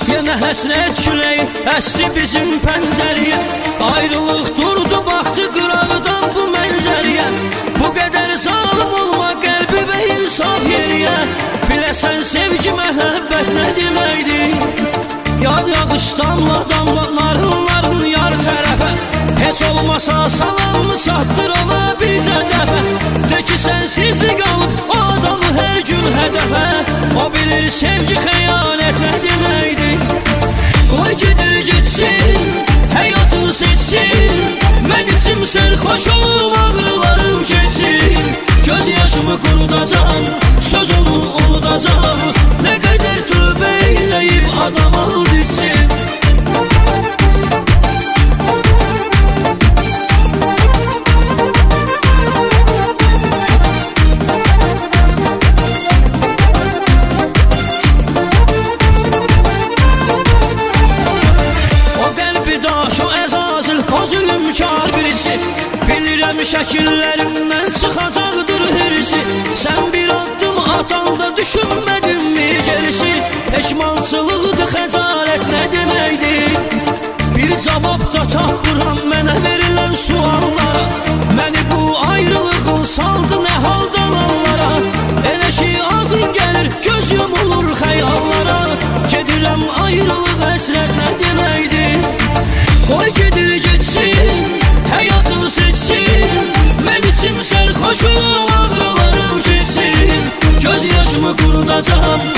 Yenə həsrət küləyi əsri bizim pəncəriyə. Ayrılıq durdu baxdı qırağıdan bu mənzəriyə. Bu qədər zalım olma qəlbi və insaf yeriyə. Biləsən sevgi məhəbbət nə deməkdir? Yağış damla damla narın yar tərəfə. Heç olmasa salamı çatdır ona bircə dəfə. De ki sənsizlik alıb o adamı hər gün hədəfə. O bilir sevgi xəyanət nə deməkdir? Qoy gedir getsin, həyatını seçsin. Mən içim sərxoş olum, ağrılarım keçsin. Göz yaşımı qurudacam, sözümü unudacam. Nə qədər tövbə eləyib adam aldı için. Bilirəm şəkillərimdən çıxacaqdır hirsi. Sən bir addım atanda düşünmədin mi gerisi? Peşmançılıqdır xəcalət nə deməkdir? Bir cavab da tapıram mənə verilən suallara. Məni bu ayrılığın saldı nə haldan hallara. Elə ki adın gəlir göz yumulur xəyallara. Gedirəm ayrılıq həsrət nə deməkdir? Qoy gedir getsin, həyatını seçsin. Mən içim sərxoşum, ağrılarım keçsin. Göz yaşımı qurudacam,